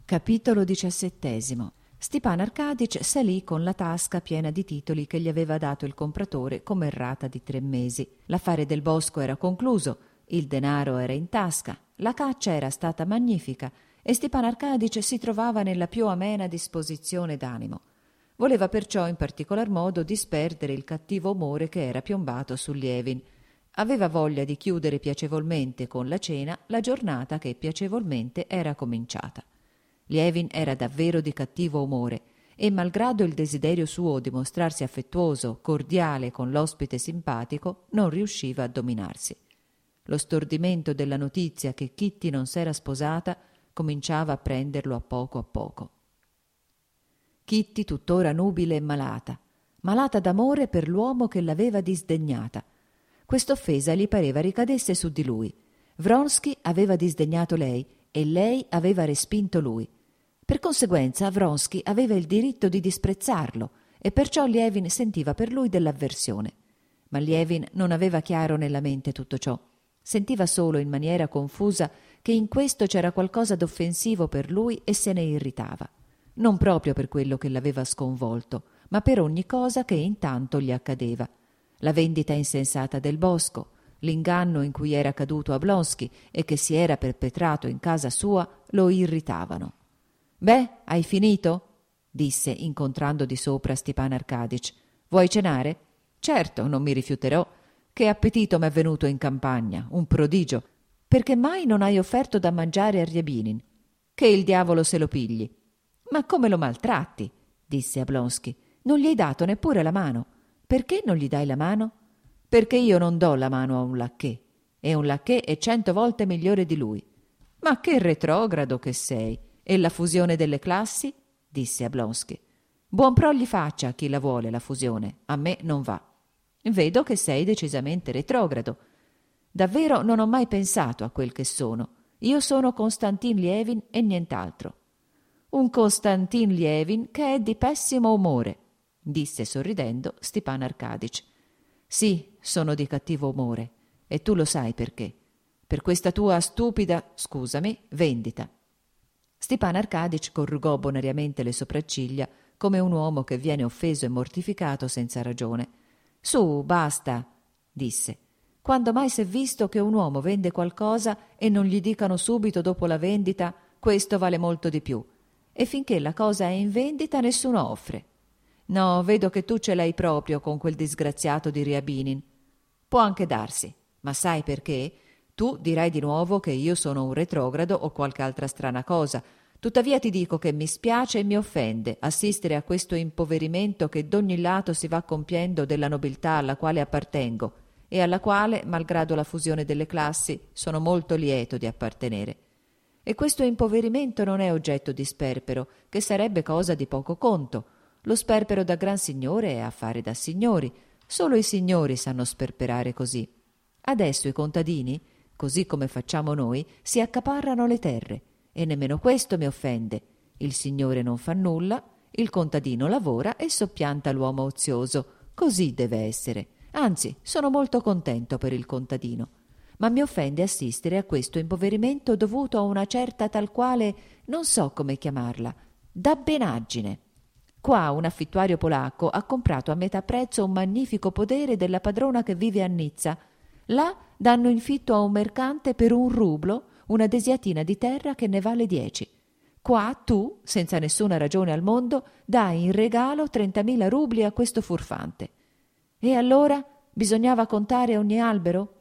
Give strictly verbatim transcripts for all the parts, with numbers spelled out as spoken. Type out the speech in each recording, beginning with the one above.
Capitolo diciassettesimo. Stepan Arcadic salì con la tasca piena di titoli che gli aveva dato il compratore come errata di tre mesi. L'affare del bosco era concluso, il denaro era in tasca, la caccia era stata magnifica e Stepan Arcadic si trovava nella più amena disposizione d'animo. Voleva perciò in particolar modo disperdere il cattivo umore che era piombato su Lievin. Aveva voglia di chiudere piacevolmente con la cena la giornata che piacevolmente era cominciata. Lievin era davvero di cattivo umore e, malgrado il desiderio suo di mostrarsi affettuoso, cordiale con l'ospite simpatico, non riusciva a dominarsi. Lo stordimento della notizia che Kitty non s'era sposata cominciava a prenderlo a poco a poco. Kitty tuttora nubile e malata, malata d'amore per l'uomo che l'aveva disdegnata. Quest'offesa gli pareva ricadesse su di lui. Vronsky aveva disdegnato lei e lei aveva respinto lui. Per conseguenza Vronsky aveva il diritto di disprezzarlo e perciò Lievin sentiva per lui dell'avversione. Ma Lievin non aveva chiaro nella mente tutto ciò. Sentiva solo in maniera confusa che in questo c'era qualcosa d'offensivo per lui e se ne irritava. Non proprio per quello che l'aveva sconvolto, ma per ogni cosa che intanto gli accadeva. La vendita insensata del bosco, l'inganno in cui era caduto Oblonsky e che si era perpetrato in casa sua lo irritavano. «Beh, hai finito?» disse, incontrando di sopra Stepan Arcadic. «Vuoi cenare?» «Certo, non mi rifiuterò. Che appetito m'è venuto in campagna, un prodigio. Perché mai non hai offerto da mangiare a Ryabinin? Che il diavolo se lo pigli!» «Ma come lo maltratti?» disse Oblonsky. «Non gli hai dato neppure la mano. Perché non gli dai la mano?» «Perché io non do la mano a un lacchè, e un lacchè è cento volte migliore di lui». «Ma che retrogrado che sei! E la fusione delle classi?» disse Oblonsky. «Buon pro gli faccia a chi la vuole la fusione, a me non va. Vedo che sei decisamente retrogrado. Davvero non ho mai pensato a quel che sono. Io sono Konstantin Lievin e nient'altro». «Un Konstantin Lievin che è di pessimo umore», disse sorridendo Stepan Arcadic. «Sì, sono di cattivo umore, e tu lo sai perché. Per questa tua stupida, scusami, vendita». Stepan Arcadic corrugò bonariamente le sopracciglia come un uomo che viene offeso e mortificato senza ragione. «Su, basta», disse. «Quando mai s'è visto che un uomo vende qualcosa e non gli dicano subito dopo la vendita questo vale molto di più, e finché la cosa è in vendita nessuno offre? No, vedo che tu ce l'hai proprio con quel disgraziato di Ryabinin. Può anche darsi, ma sai perché? Tu dirai di nuovo che io sono un retrogrado o qualche altra strana cosa. Tuttavia ti dico che mi spiace e mi offende assistere a questo impoverimento che d'ogni lato si va compiendo della nobiltà alla quale appartengo e alla quale, malgrado la fusione delle classi, sono molto lieto di appartenere. E questo impoverimento non è oggetto di sperpero, che sarebbe cosa di poco conto. Lo sperpero da gran signore è affare da signori. Solo i signori sanno sperperare così. Adesso i contadini, così come facciamo noi, si accaparrano le terre, e nemmeno questo mi offende. Il signore non fa nulla, il contadino lavora e soppianta l'uomo ozioso. Così deve essere. Anzi, sono molto contento per il contadino. Ma mi offende assistere a questo impoverimento dovuto a una certa tal quale, non so come chiamarla, dabbenaggine. Qua un affittuario polacco ha comprato a metà prezzo un magnifico podere della padrona che vive a Nizza. Là danno in fitto a un mercante per un rublo una desiatina di terra che ne vale dieci. Qua tu, senza nessuna ragione al mondo, dai in regalo trentamila rubli a questo furfante. E allora bisognava contare ogni albero?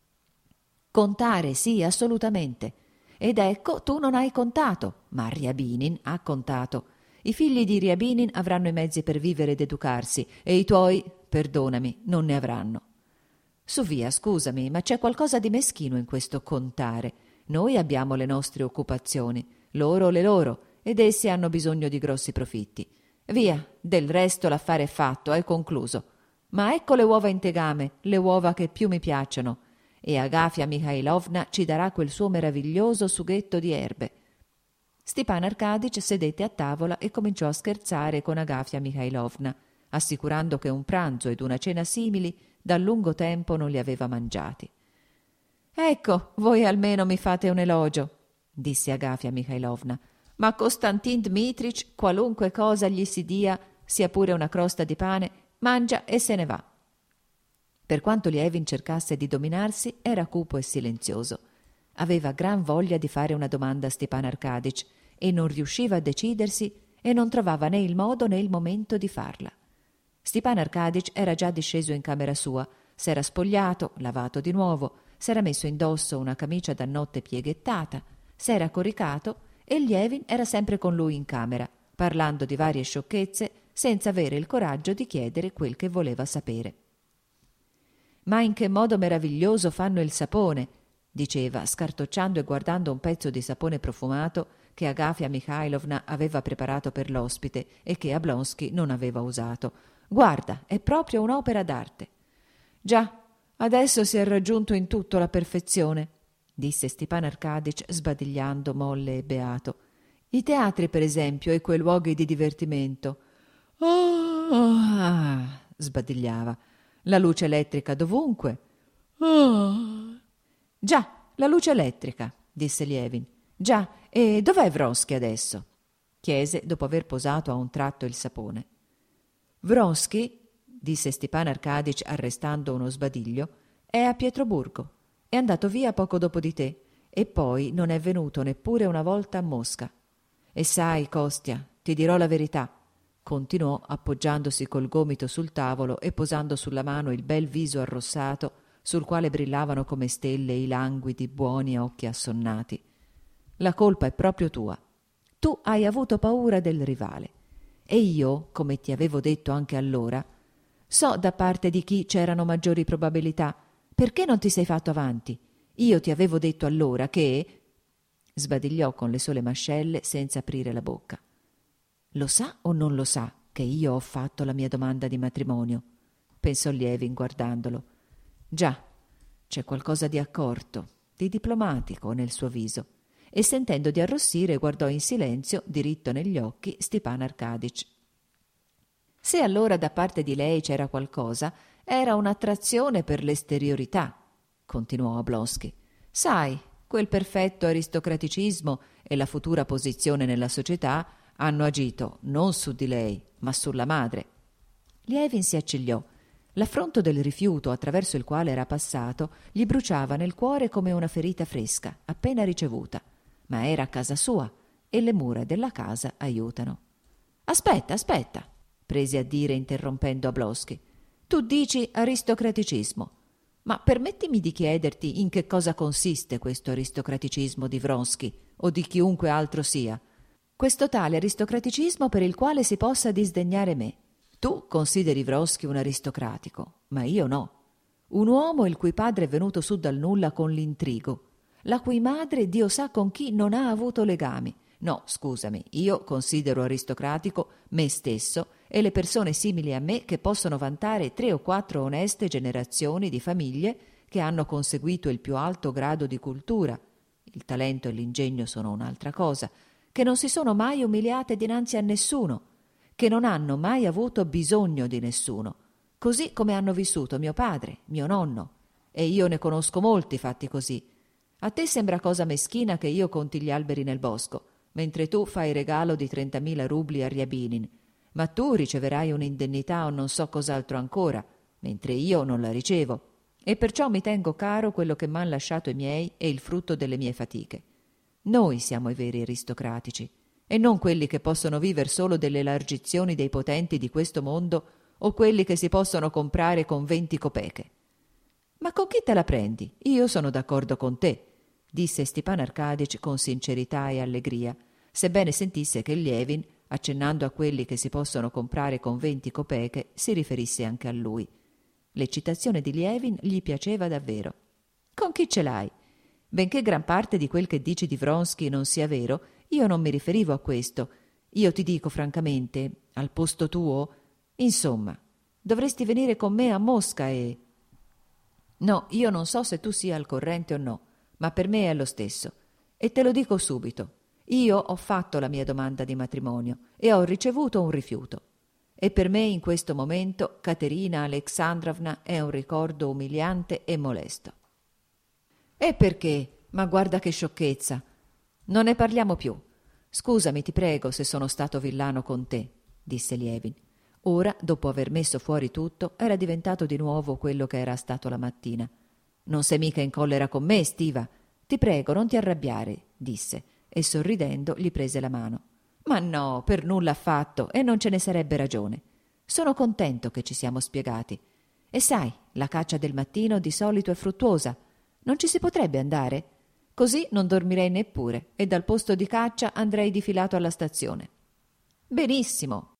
Contare, sì, assolutamente. Ed ecco, tu non hai contato, ma Ryabinin ha contato. I figli di Ryabinin avranno i mezzi per vivere ed educarsi, e i tuoi, perdonami, non ne avranno. Su via, scusami, ma c'è qualcosa di meschino in questo contare. Noi abbiamo le nostre occupazioni, loro le loro, ed essi hanno bisogno di grossi profitti. Via, del resto l'affare è fatto, è concluso. Ma ecco le uova in tegame, le uova che più mi piacciono, e Agafia Mikhailovna ci darà quel suo meraviglioso sughetto di erbe. Stepan Arcadic sedette a tavola e cominciò a scherzare con Agafia Mikhailovna, assicurando che un pranzo ed una cena simili da lungo tempo non li aveva mangiati. «Ecco, voi almeno mi fate un elogio», disse Agafia Mikhailovna. ma Costantin Dmitrich, qualunque cosa gli si dia, sia pure una crosta di pane, mangia e se ne va. Per quanto Lievin cercasse di dominarsi, era cupo e silenzioso. Aveva gran voglia di fare una domanda a Stepan Arkadych e non riusciva a decidersi e non trovava né il modo né il momento di farla. Stepan Arkadych era già disceso in camera sua, s'era spogliato, lavato di nuovo, s'era messo indosso una camicia da notte pieghettata, s'era coricato e Lievin era sempre con lui in camera, parlando di varie sciocchezze senza avere il coraggio di chiedere quel che voleva sapere. «Ma in che modo meraviglioso fanno il sapone!» diceva, scartocciando e guardando un pezzo di sapone profumato che Agafia Mikhailovna aveva preparato per l'ospite e che Oblonsky non aveva usato. «Guarda, è proprio un'opera d'arte!» «Già, adesso si è raggiunto in tutto la perfezione», disse Stepan Arkadych sbadigliando molle e beato. «I teatri, per esempio, e quei luoghi di divertimento». «Ah!» sbadigliava. «La luce elettrica dovunque». «Ah!» «Già, la luce elettrica», disse Lievin. «Già, e dov'è Vronsky adesso?» chiese dopo aver posato a un tratto il sapone. «Vronsky», disse Stepan Arkadych arrestando uno sbadiglio, «è a Pietroburgo. È andato via poco dopo di te e poi non è venuto neppure una volta a Mosca. E sai, Kostya, ti dirò la verità», continuò appoggiandosi col gomito sul tavolo e posando sulla mano il bel viso arrossato sul quale brillavano come stelle i languidi, buoni occhi assonnati. «La colpa è proprio tua. Tu hai avuto paura del rivale. E io, come ti avevo detto anche allora, so da parte di chi c'erano maggiori probabilità. Perché non ti sei fatto avanti? Io ti avevo detto allora che...» Sbadigliò con le sole mascelle senza aprire la bocca. «Lo sa o non lo sa che io ho fatto la mia domanda di matrimonio?» pensò Lievin guardandolo. Già, c'è qualcosa di accorto, di diplomatico nel suo viso, e sentendo di arrossire guardò in silenzio, diritto negli occhi, Stepan Arkadych. Se allora da parte di lei c'era qualcosa, era un'attrazione per l'esteriorità, continuò Oblonsky. Sai, quel perfetto aristocraticismo e la futura posizione nella società hanno agito non su di lei, ma sulla madre. Lievin si accigliò. L'affronto del rifiuto attraverso il quale era passato gli bruciava nel cuore come una ferita fresca, appena ricevuta. Ma era a casa sua e le mura della casa aiutano. «Aspetta, aspetta», prese a dire interrompendo Oblonsky. «Tu dici aristocraticismo. Ma permettimi di chiederti in che cosa consiste questo aristocraticismo di Vronsky o di chiunque altro sia. Questo tale aristocraticismo per il quale si possa disdegnare me. Tu consideri Vronsky un aristocratico, ma io no. Un uomo il cui padre è venuto su dal nulla con l'intrigo, la cui madre Dio sa con chi non ha avuto legami. No, scusami, io considero aristocratico me stesso e le persone simili a me che possono vantare tre o quattro oneste generazioni di famiglie che hanno conseguito il più alto grado di cultura. Il talento e l'ingegno sono un'altra cosa, che non si sono mai umiliate dinanzi a nessuno, che non hanno mai avuto bisogno di nessuno, così come hanno vissuto mio padre, mio nonno, e io ne conosco molti fatti così. A te sembra cosa meschina che io conti gli alberi nel bosco, mentre tu fai regalo di trentamila rubli a Ryabinin, ma tu riceverai un'indennità o non so cos'altro ancora, mentre io non la ricevo, e perciò mi tengo caro quello che m'han lasciato i miei e il frutto delle mie fatiche. Noi siamo i veri aristocratici, e non quelli che possono vivere solo delle elargizioni dei potenti di questo mondo o quelli che si possono comprare con venti copeche. Ma con chi te la prendi? Io sono d'accordo con te, disse Stepan Arkadych con sincerità e allegria, sebbene sentisse che Lievin, accennando a quelli che si possono comprare con venti copeche, si riferisse anche a lui. L'eccitazione di Lievin gli piaceva davvero. Con chi ce l'hai? Benché gran parte di quel che dici di Vronsky non sia vero, io non mi riferivo a questo. Io ti dico francamente, al posto tuo, insomma, dovresti venire con me a Mosca e... No, io non so se tu sia al corrente o no, ma per me è lo stesso. E te lo dico subito. Io ho fatto la mia domanda di matrimonio e ho ricevuto un rifiuto. E per me in questo momento Caterina Alexandrovna è un ricordo umiliante e molesto. E perché? Ma guarda che sciocchezza! Non ne parliamo più. Scusami, ti prego, se sono stato villano con te, disse Lievin. Ora, dopo aver messo fuori tutto, era diventato di nuovo quello che era stato la mattina. Non sei mica in collera con me, Stiva? Ti prego, non ti arrabbiare, disse, e sorridendo gli prese la mano. Ma no, per nulla affatto, e non ce ne sarebbe ragione. Sono contento che ci siamo spiegati. E sai, la caccia del mattino di solito è fruttuosa. Non ci si potrebbe andare? Così non dormirei neppure, e dal posto di caccia andrei difilato alla stazione. Benissimo,